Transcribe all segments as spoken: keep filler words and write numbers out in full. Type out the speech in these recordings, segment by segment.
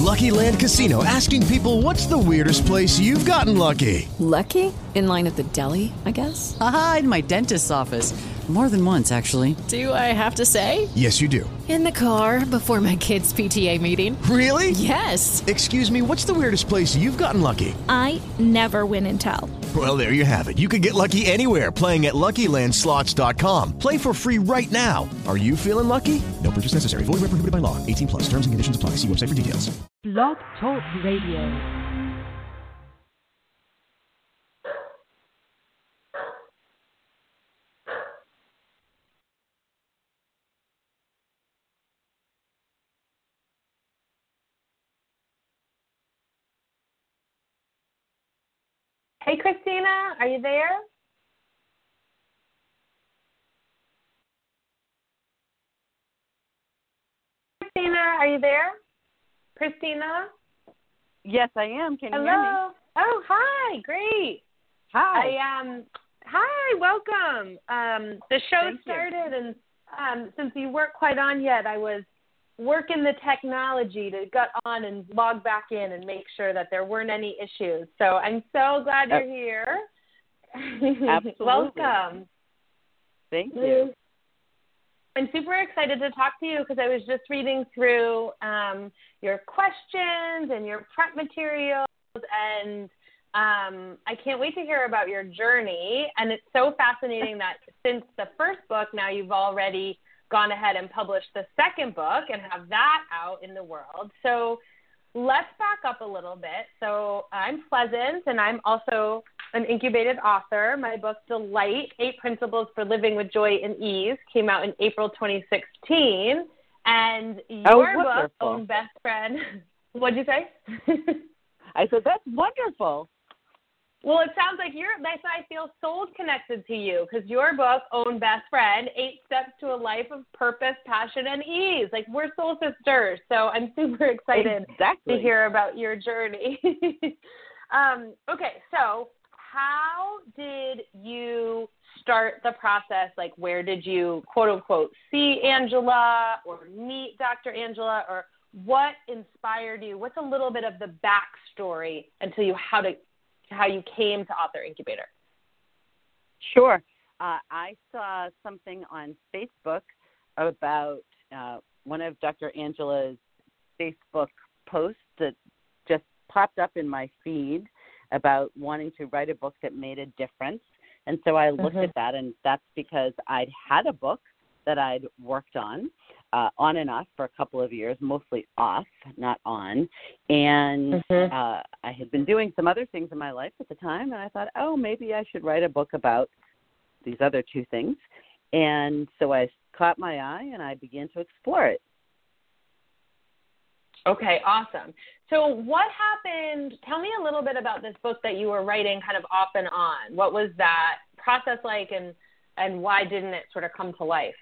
Lucky Land Casino, asking people, what's the weirdest place you've gotten lucky? Lucky? In line at the deli, I guess? Aha, in my dentist's office. More than once, actually. Do I have to say? Yes, you do. In the car before my kids' P T A meeting. Really? Yes. Excuse me, what's the weirdest place you've gotten lucky? I never win and tell. Well, there you have it. You can get lucky anywhere, playing at Lucky Land Slots dot com. Play for free right now. Are you feeling lucky? No purchase necessary. Void where prohibited by law. eighteen plus. Terms and conditions apply. See website for details. Blog Talk Radio. Hey, Christina, are you there? Christina, are you there? Christina? Yes, I am. Can you Hello? hear me? Oh, hi. Great. Hi. I um hi, welcome. Um the show Thank started you. and um since you weren't quite on yet, I was working the technology to get on and log back in and make sure that there weren't any issues. So I'm so glad you're here. Absolutely. Welcome. Thank you. I'm super excited to talk to you because I was just reading through um, your questions and your prep materials, and um, I can't wait to hear about your journey. And it's so fascinating that since the first book, now you've already gone ahead and published the second book and have that out in the world. So let's back up a little bit. So I'm Pleasant, and I'm also an incubated author. My book, Delight, Eight Principles for Living with Joy and Ease, came out in April twenty sixteen. And your oh, book, Own Best Friend, what'd you say? I said, that's wonderful. Well, it sounds like you're, that's why I feel soul connected to you, because your book, Own Best Friend, Eight Steps to a Life of Purpose, Passion, and Ease. Like, we're soul sisters, so I'm super excited exactly. to hear about your journey. um, okay, so how did you start the process? Like, where did you, quote, unquote, see Angela or meet Doctor Angela, or what inspired you? What's a little bit of the backstory until you, how to, how you came to Author Incubator? Sure. Uh, I saw something on Facebook about uh, one of Doctor Angela's Facebook posts that just popped up in my feed about wanting to write a book that made a difference. And so I looked mm-hmm. at that, and that's because I'd had a book that I'd worked on, uh, on and off for a couple of years, mostly off, not on. And mm-hmm. uh, I had been doing some other things in my life at the time, and I thought, oh, maybe I should write a book about these other two things. And so I caught my eye, and I began to explore it. Okay, awesome. So what happened? Tell me a little bit about this book that you were writing kind of off and on. What was that process like, and, and why didn't it sort of come to life?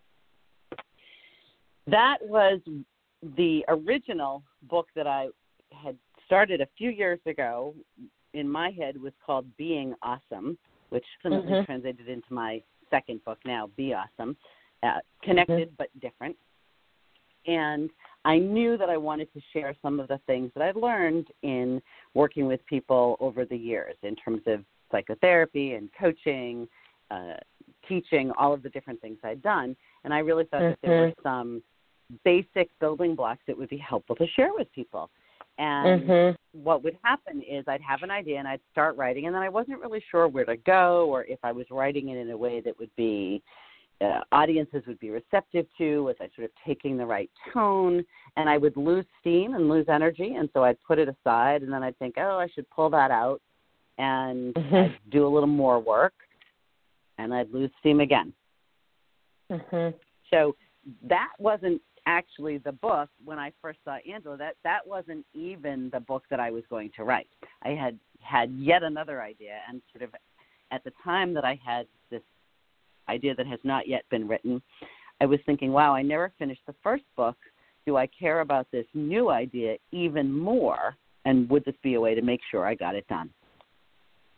That was the original book that I had started a few years ago. In my head was called Being Awesome, which ultimately mm-hmm. translated into my second book now, Be Awesome, uh, connected mm-hmm. but different. And I knew that I wanted to share some of the things that I've learned in working with people over the years in terms of psychotherapy and coaching, uh, teaching, all of the different things I'd done. And I really thought mm-hmm. that there were some basic building blocks that would be helpful to share with people. And mm-hmm. what would happen is I'd have an idea and I'd start writing, and then I wasn't really sure where to go or if I was writing it in a way that would be Uh, audiences would be receptive to, was I sort of taking the right tone, and I would lose steam and lose energy, and so I'd put it aside, and then I'd think, oh, I should pull that out and mm-hmm. I'd do a little more work, and I'd lose steam again. Mm-hmm. So that wasn't actually the book when I first saw Angela. That, that wasn't even the book that I was going to write. I had had yet another idea, and sort of at the time that I had this idea that has not yet been written, I was thinking, wow, I never finished the first book. Do I care about this new idea even more? And would this be a way to make sure I got it done?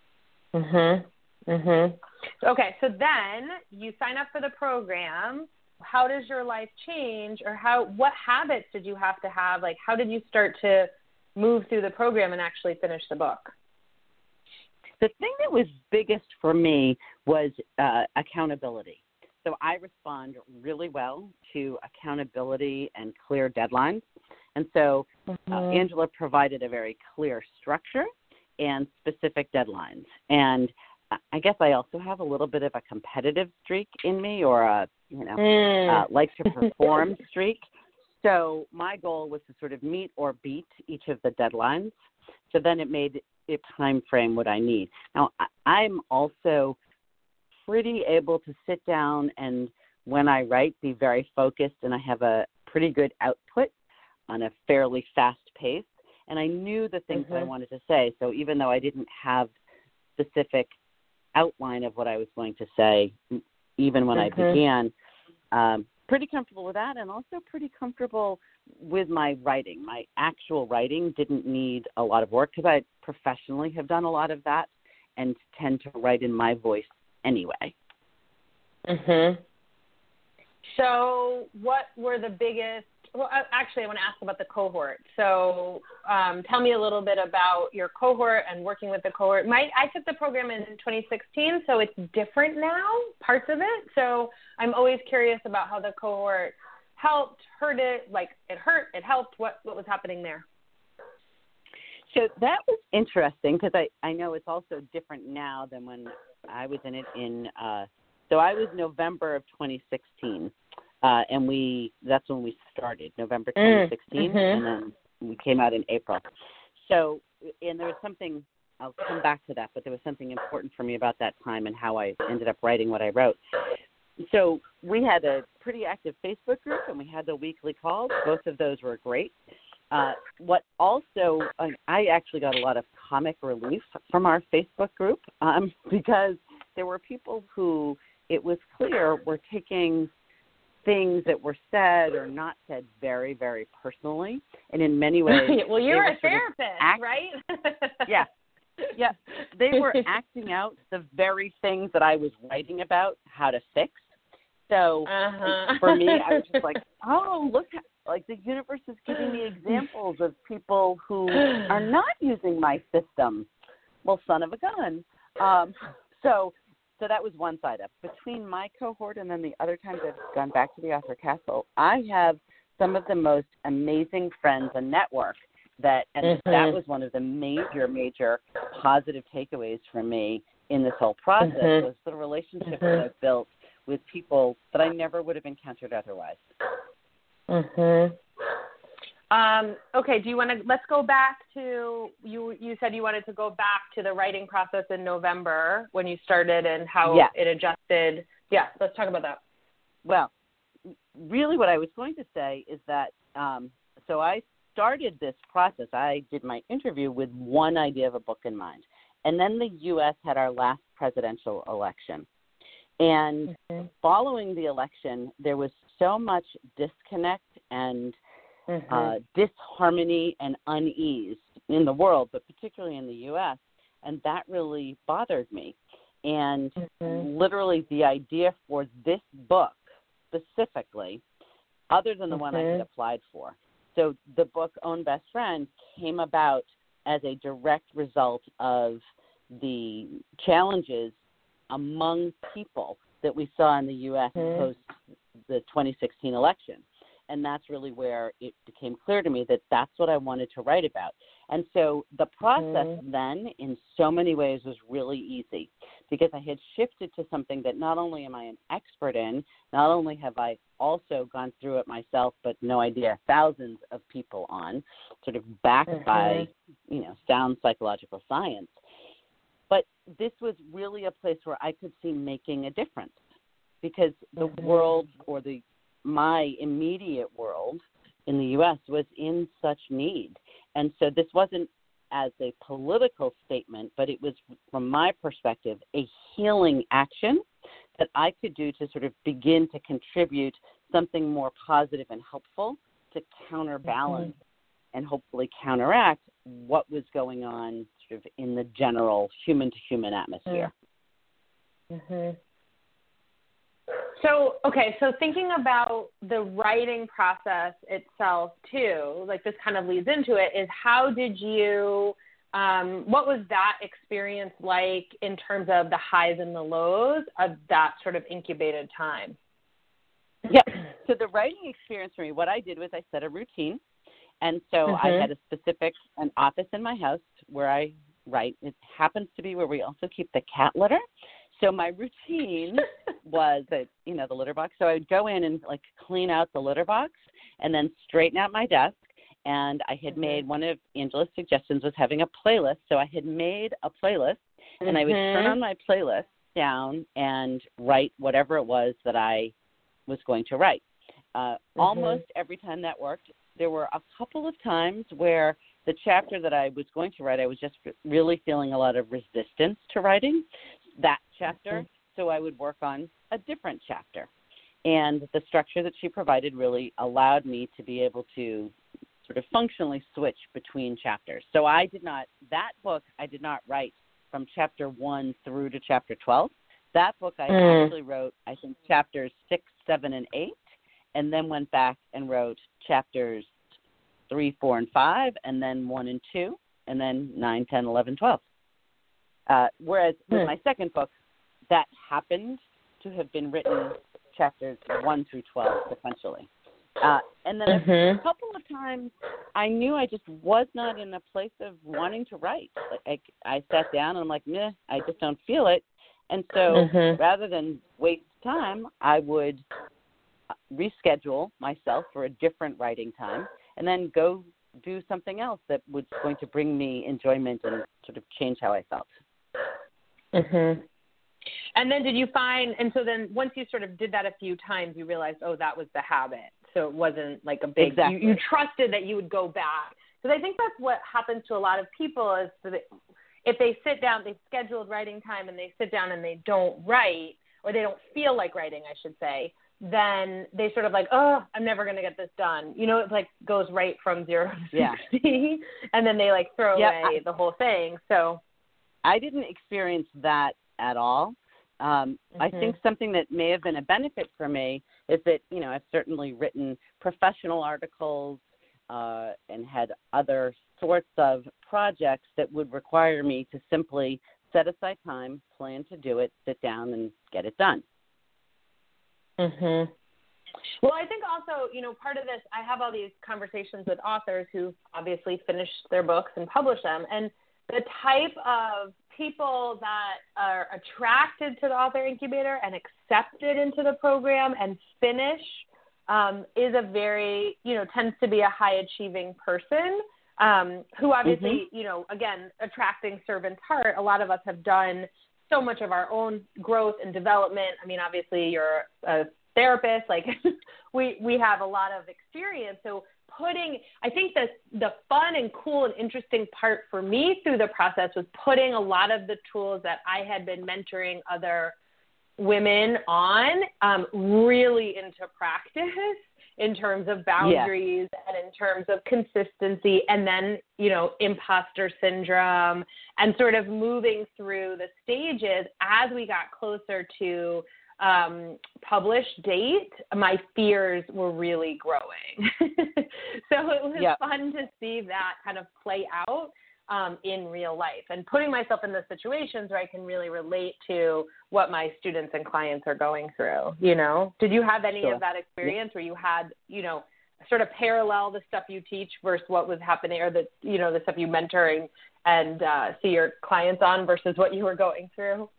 Mhm. Mhm. Okay, so then you sign up for the program, how does your life change, or how, what habits did you have to have? Like, how did you start to move through the program and actually finish the book? The thing that was biggest for me was uh, accountability. So I respond really well to accountability and clear deadlines. And so uh, Angela provided a very clear structure and specific deadlines. And I guess I also have a little bit of a competitive streak in me, or a, you know, mm. uh, like to perform streak. So my goal was to sort of meet or beat each of the deadlines. So then it made it time frame what I need. Now, I'm also pretty able to sit down and, when I write, be very focused, and I have a pretty good output on a fairly fast pace. And I knew the things mm-hmm. that I wanted to say. So even though I didn't have specific outline of what I was going to say, even when mm-hmm. I began, um, pretty comfortable with that, and also pretty comfortable with my writing. My actual writing didn't need a lot of work, because I professionally have done a lot of that and tend to write in my voice anyway. Mhm. So what were the biggest, well, actually, I want to ask about the cohort. So um, tell me a little bit about your cohort and working with the cohort. My, I took the program in twenty sixteen, so it's different now, parts of it. So I'm always curious about how the cohort helped, hurt it, like it hurt, it helped, what, what was happening there? So that was interesting, because I, I know it's also different now than when I was in it in, uh, so I was November of twenty sixteen. Uh, and we, that's when we started, November twenty sixteen, mm-hmm. and then we came out in April. So, and there was something, I'll come back to that, but there was something important for me about that time and how I ended up writing what I wrote. So we had a pretty active Facebook group, and we had the weekly calls. Both of those were great. Uh, what also, uh, I actually got a lot of comic relief from our Facebook group, um, because there were people who, it was clear, were taking things that were said or not said very, very personally, and in many ways. Well, you're a therapist, act- right? yeah, yeah. They were acting out the very things that I was writing about how to fix. So uh-huh. for me, I was just like, oh, look, like the universe is giving me examples of people who are not using my system. Well, son of a gun. Um, so. So that was one side of it. Between my cohort and then the other times I've gone back to the Author Castle, I have some of the most amazing friends and network that, and mm-hmm. that was one of the major, major positive takeaways for me in this whole process, mm-hmm. was the relationship mm-hmm. that I've built with people that I never would have encountered otherwise. Mm-hmm. Um, okay, do you want to, let's go back to, you You said you wanted to go back to the writing process in November when you started and how yeah. it adjusted. Yeah, let's talk about that. Well, really what I was going to say is that, um, so I started this process. I did my interview with one idea of a book in mind. And then the U S had our last presidential election. And mm-hmm. following the election, there was so much disconnect and Mm-hmm. Uh, disharmony and unease in the world, but particularly in the U S, and that really bothered me. And mm-hmm. literally the idea for this book specifically, other than the mm-hmm. one I had applied for, so the book Own Best Friend came about as a direct result of the challenges among people that we saw in the U S mm-hmm. post the twenty sixteen election. And that's really where it became clear to me that that's what I wanted to write about. And so the process mm-hmm. then, in so many ways, was really easy, because I had shifted to something that not only am I an expert in, not only have I also gone through it myself, but no idea, thousands of people on, sort of backed mm-hmm. by, you know, sound psychological science. But this was really a place where I could see making a difference, because the mm-hmm. world, or the my immediate world in the U S was in such need. And so this wasn't as a political statement, but it was, from my perspective, a healing action that I could do to sort of begin to contribute something more positive and helpful to counterbalance mm-hmm. and hopefully counteract what was going on sort of in the general human-to-human atmosphere. Mm-hmm. So, okay, so thinking about the writing process itself too, like this kind of leads into it, is how did you, um, what was that experience like in terms of the highs and the lows of that sort of incubated time? Yeah, so the writing experience for me, what I did was I set a routine. And so mm-hmm. I had a specific, an office in my house where I write. It happens to be where we also keep the cat litter. So my routine was that, you know, the litter box. So I would go in and like clean out the litter box and then straighten out my desk. And I had mm-hmm. made, one of Angela's suggestions was having a playlist. So I had made a playlist mm-hmm. and I would turn on my playlist down and write whatever it was that I was going to write. Uh, mm-hmm. Almost every time that worked. There were a couple of times where the chapter that I was going to write, I was just really feeling a lot of resistance to writing that chapter. Mm-hmm. So I would work on a different chapter. And the structure that she provided really allowed me to be able to sort of functionally switch between chapters. So I did not, that book, I did not write from chapter one through to chapter twelve. That book I mm. actually wrote, I think, chapters six, seven, and eight. And then went back and wrote chapters three, four, and five, and then one and two, and then nine, ten, eleven, twelve. Uh, whereas with my second book, that happened to have been written chapters one through twelve sequentially. Uh, and then mm-hmm. a couple of times I knew I just was not in a place of wanting to write. Like I, I sat down and I'm like, meh, I just don't feel it. And so mm-hmm. rather than waste time, I would reschedule myself for a different writing time and then go do something else that was going to bring me enjoyment and sort of change how I felt. Mm-hmm. And then did you find, and so then once you sort of did that a few times, you realized, oh, that was the habit. So it wasn't like a big, exactly. you, you trusted that you would go back. Because I think that's what happens to a lot of people is that if they sit down, they've scheduled writing time and they sit down and they don't write, or they don't feel like writing, I should say, then they sort of like, oh, I'm never going to get this done. You know, it like goes right from zero to yeah. sixty, and then they like throw yeah, away I, the whole thing. So I didn't experience that at all. Um, mm-hmm. I think something that may have been a benefit for me is that, you know, I've certainly written professional articles uh, and had other sorts of projects that would require me to simply set aside time, plan to do it, sit down, and get it done. Mm-hmm. Well, I think also, you know, part of this, I have all these conversations with authors who obviously finish their books and publish them. And the type of people that are attracted to the Author Incubator and accepted into the program and finish um, is a very, you know, tends to be a high achieving person um, who obviously, mm-hmm. you know, again, attracting servant's heart. A lot of us have done so much of our own growth and development. I mean, obviously you're a therapist, like we, we have a lot of experience. So putting, I think the, the fun and cool and interesting part for me through the process was putting a lot of the tools that I had been mentoring other women on um, really into practice in terms of boundaries yeah. and in terms of consistency, and then, you know, imposter syndrome, and sort of moving through the stages as we got closer to um, published date, my fears were really growing. So it was yep. fun to see that kind of play out um, in real life, and putting myself in those situations where I can really relate to what my students and clients are going through, you know? Did you have any sure. of that experience where you had, you know, sort of parallel the stuff you teach versus what was happening, or the, you know, the stuff you mentoring and uh, see your clients on versus what you were going through?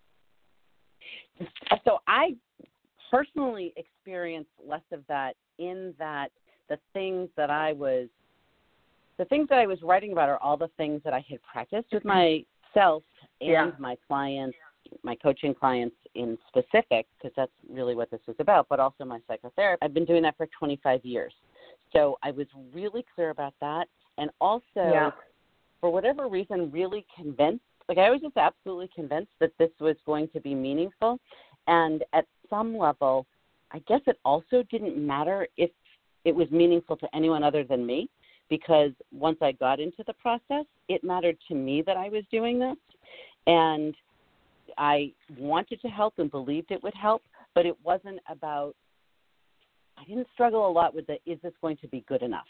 So I personally experienced less of that, in that the things that I was, the things that I was writing about are all the things that I had practiced with myself and yeah. my clients, my coaching clients in specific, because that's really what this was about, but also my psychotherapy. I've been doing that for twenty-five years. So I was really clear about that. And also, yeah. for whatever reason, really convinced, like I was just absolutely convinced that this was going to be meaningful. And at some level, I guess it also didn't matter if it was meaningful to anyone other than me, because once I got into the process, it mattered to me that I was doing this. And I wanted to help and believed it would help, but it wasn't about, I didn't struggle a lot with the, is this going to be good enough?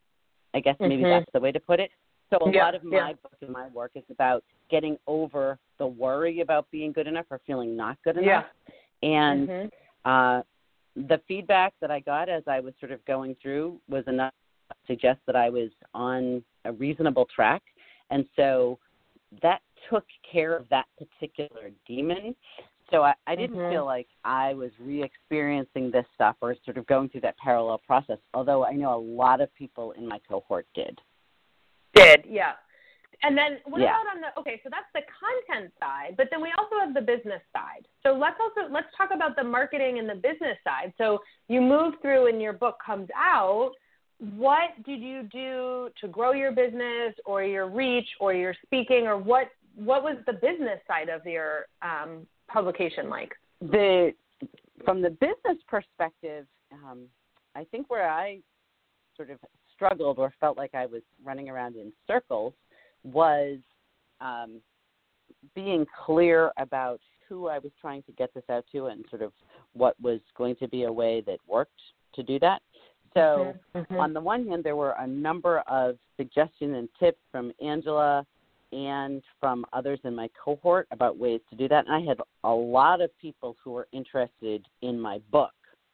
I guess maybe mm-hmm. that's the way to put it. So a yeah, lot of my yeah. book and my work is about getting over the worry about being good enough or feeling not good enough. Yeah. And mm-hmm. uh, the feedback that I got as I was sort of going through was enough to suggest that I was on a reasonable track. And so that took care of that particular demon. So I, I didn't mm-hmm. feel like I was re-experiencing this stuff or sort of going through that parallel process, although I know a lot of people in my cohort did. Did, yeah. And then what yeah. about on the, okay, so that's the content side, but then we also have the business side. So let's also, let's talk about the marketing and the business side. So you move through and your book comes out. What did you do to grow your business or your reach or your speaking, or what, what was the business side of your um, publication like? The, from the business perspective, um, I think where I sort of struggled or felt like I was running around in circles was um, being clear about who I was trying to get this out to and sort of what was going to be a way that worked to do that. So mm-hmm. on the one hand, there were a number of suggestions and tips from Angela and from others in my cohort about ways to do that. And I had a lot of people who were interested in my book.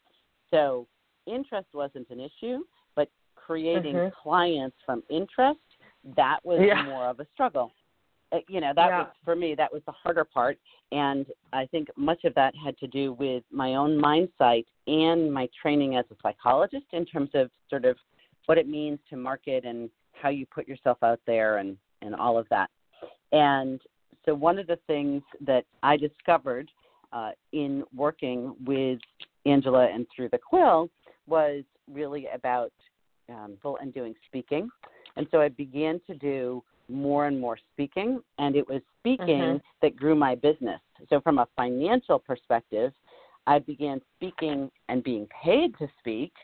So interest wasn't an issue, but creating mm-hmm. clients from interest, that was yeah. more of a struggle. Uh, you know, that yeah. was, for me, that was the harder part. And I think much of that had to do with my own mindset and my training as a psychologist in terms of sort of what it means to market and how you put yourself out there and, and all of that. And so one of the things that I discovered uh, in working with Angela and through the quill was really about um, and doing speaking. And so I began to do more and more speaking, and it was speaking mm-hmm. that grew my business. So from a financial perspective, I began speaking and being paid to speak,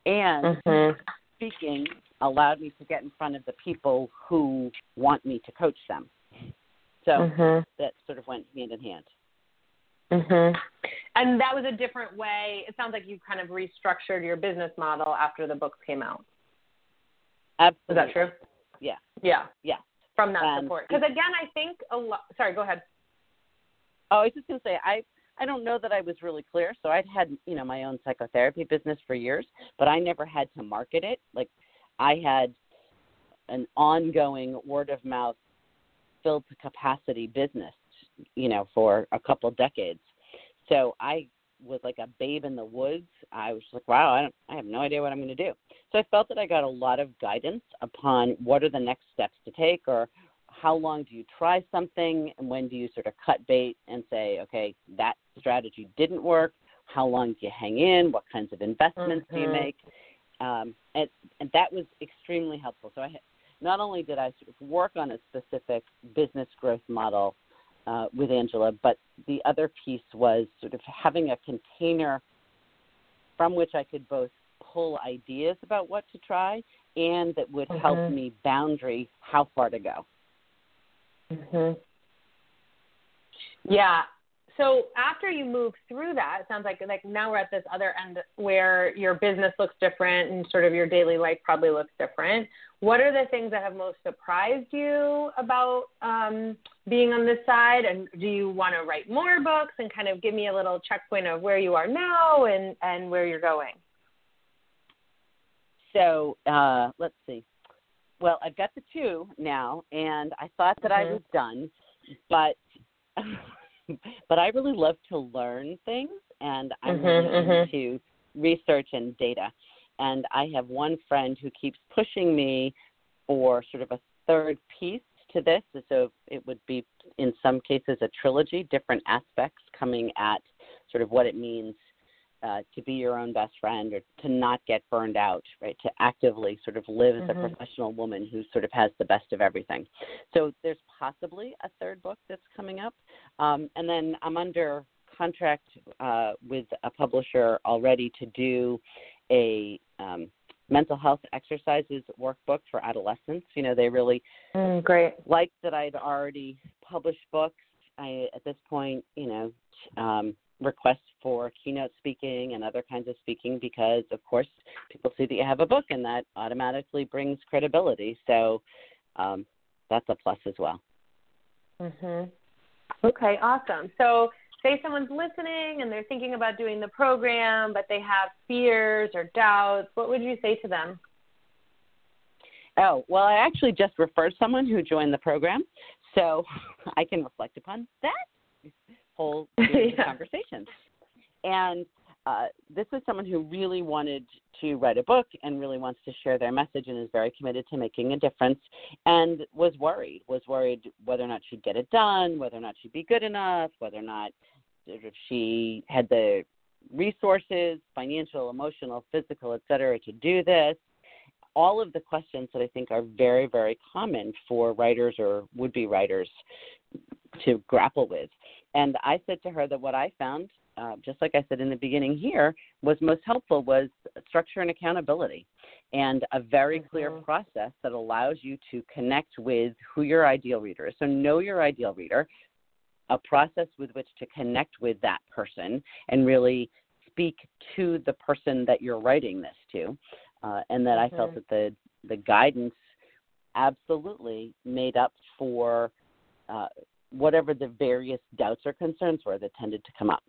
and mm-hmm. speaking allowed me to get in front of the people who want me to coach them. So mm-hmm. that sort of went hand in hand. Mm-hmm. And that was a different way. It sounds like you kind of restructured your business model after the books came out. Absolutely. Is that true? Yeah. Yeah. Yeah. From that and support. Because again, I think a lot, sorry, go ahead. Oh, I was just going to say, I, I don't know that I was really clear. So I'd had, you know, my own psychotherapy business for years, but I never had to market it. Like I had an ongoing word of mouth filled to capacity business, you know, for a couple decades. So I was like a babe in the woods. I was like, wow, I don't, I have no idea what I'm going to do. So I felt that I got a lot of guidance upon what are the next steps to take, or how long do you try something, and when do you sort of cut bait and say, okay, that strategy didn't work. How long do you hang in? What kinds of investments mm-hmm. do you make? Um, and, and that was extremely helpful. So I had, not only did I sort of work on a specific business growth model uh, with Angela, but the other piece was sort of having a container from which I could both pull ideas about what to try and that would mm-hmm. help me boundary how far to go. Mm-hmm. Yeah. So after you move through that, it sounds like like now we're at this other end where your business looks different and sort of your daily life probably looks different. What are the things that have most surprised you about um, being on this side? And do you want to write more books and kind of give me a little checkpoint of where you are now and, and where you're going? So uh, let's see. Well, I've got the two now, and I thought that mm-hmm. I was done, but but I really love to learn things, and I'm mm-hmm, really mm-hmm. into research and data. And I have one friend who keeps pushing me for sort of a third piece to this. So it would be, in some cases, a trilogy, different aspects coming at sort of what it means uh, to be your own best friend or to not get burned out, right, to actively sort of live as mm-hmm. a professional woman who sort of has the best of everything. So there's possibly a third book that's coming up. Um, and then I'm under contract uh, with a publisher already to do a um, mental health exercises workbook for adolescents. You know, they really mm, great. liked that I'd already published books. I, at this point, you know, um, requests for keynote speaking and other kinds of speaking because, of course, people see that you have a book, and that automatically brings credibility. So um, that's a plus as well. Mm-hmm. Okay, awesome. So say someone's listening and they're thinking about doing the program, but they have fears or doubts. What would you say to them? Oh, well, I actually just referred someone who joined the program, so I can reflect upon that whole series yeah. of conversations. And uh, this is someone who really wanted to write a book and really wants to share their message and is very committed to making a difference, and was worried, was worried whether or not she'd get it done, whether or not she'd be good enough, whether or not if she had the resources, financial, emotional, physical, et cetera, to do this. All of the questions that I think are very, very common for writers or would-be writers to grapple with. And I said to her that what I found, uh, just like I said in the beginning here, was most helpful was structure and accountability, and a very mm-hmm. clear process that allows you to connect with who your ideal reader is. So know your ideal reader, a process with which to connect with that person and really speak to the person that you're writing this to. Uh, and that mm-hmm. I felt that the, the guidance absolutely made up for uh, whatever the various doubts or concerns were that tended to come up.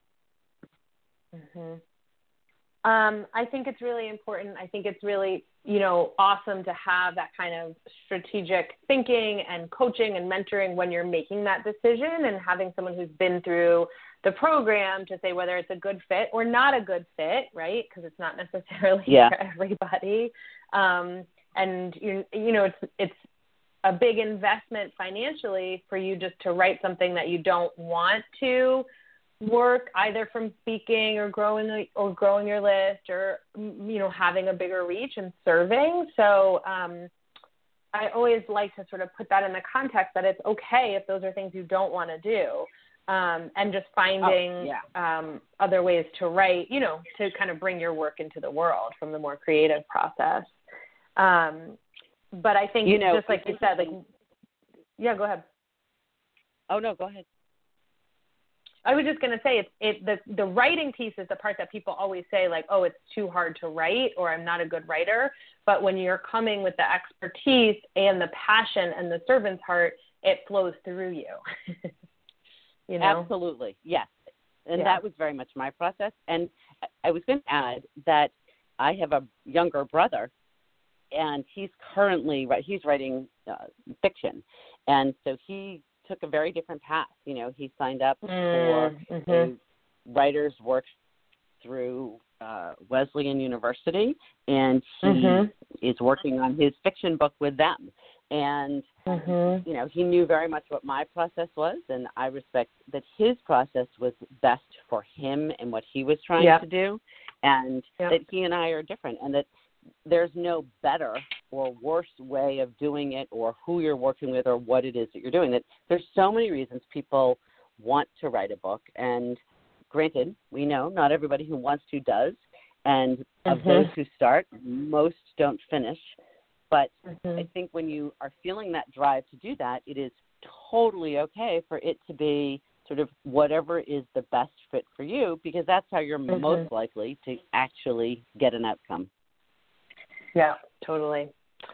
Mm-hmm. Um, I think it's really important. I think it's really, you know, awesome to have that kind of strategic thinking and coaching and mentoring when you're making that decision, and having someone who's been through the program to say whether it's a good fit or not a good fit, right? Because it's not necessarily yeah. for everybody. Um, and, you, you know, it's it's a big investment financially for you just to write something that you don't want to work either from speaking or growing or growing your list or, you know, having a bigger reach and serving. So um, I always like to sort of put that in the context that it's okay if those are things you don't want to do. Um, and just finding oh, yeah. um, other ways to write, you know, to kind of bring your work into the world from the more creative process. Um, but I think, you know, just like you said, like, yeah, go ahead. Oh, no, go ahead. I was just going to say it's it the the writing piece is the part that people always say, like, oh, it's too hard to write, or I'm not a good writer. But when you're coming with the expertise and the passion and the servant's heart, it flows through you. You know? Absolutely, yes. And yeah. that was very much my process. And I was going to add that I have a younger brother, and he's currently, he's writing uh, fiction. And so he took a very different path. You know, he signed up mm, for mm-hmm. a writer's work through uh, Wesleyan University, and he mm-hmm. is working on his fiction book with them. And, mm-hmm. you know, he knew very much what my process was, and I respect that his process was best for him and what he was trying yep. to do, and yep. that he and I are different, and that there's no better or worse way of doing it or who you're working with or what it is that you're doing. That there's so many reasons people want to write a book, and granted, we know not everybody who wants to does, and mm-hmm. of those who start, most don't finish. But mm-hmm. I think when you are feeling that drive to do that, it is totally okay for it to be sort of whatever is the best fit for you, because that's how you're mm-hmm. most likely to actually get an outcome. Yeah, totally.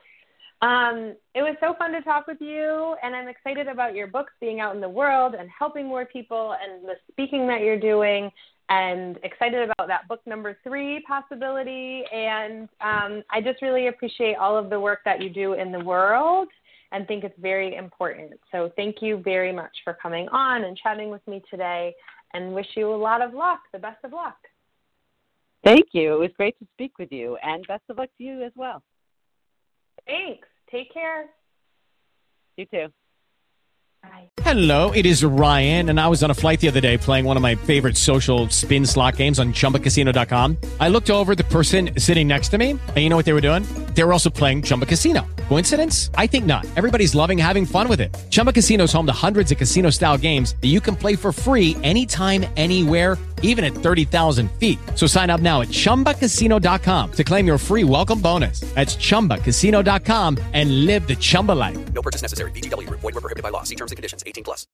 Um, it was so fun to talk with you, and I'm excited about your books being out in the world and helping more people and the speaking that you're doing, and excited about that book number three possibility. And um, I just really appreciate all of the work that you do in the world and think it's very important. So thank you very much for coming on and chatting with me today, and wish you a lot of luck, the best of luck. Thank you. It was great to speak with you, and best of luck to you as well. Thanks. Take care. You too. Bye. Hello, it is Ryan, and I was on a flight the other day playing one of my favorite social spin slot games on Chumba Casino dot com. I looked over at the person sitting next to me, and you know what they were doing? They were also playing Chumba Casino. Coincidence? I think not. Everybody's loving having fun with it. Chumba Casino is home to hundreds of casino-style games that you can play for free anytime, anywhere, even at thirty thousand feet. So sign up now at Chumba Casino dot com to claim your free welcome bonus. That's Chumba Casino dot com and live the Chumba life. No purchase necessary. V G W. Void where prohibited by law. See terms and conditions. eighteen plus.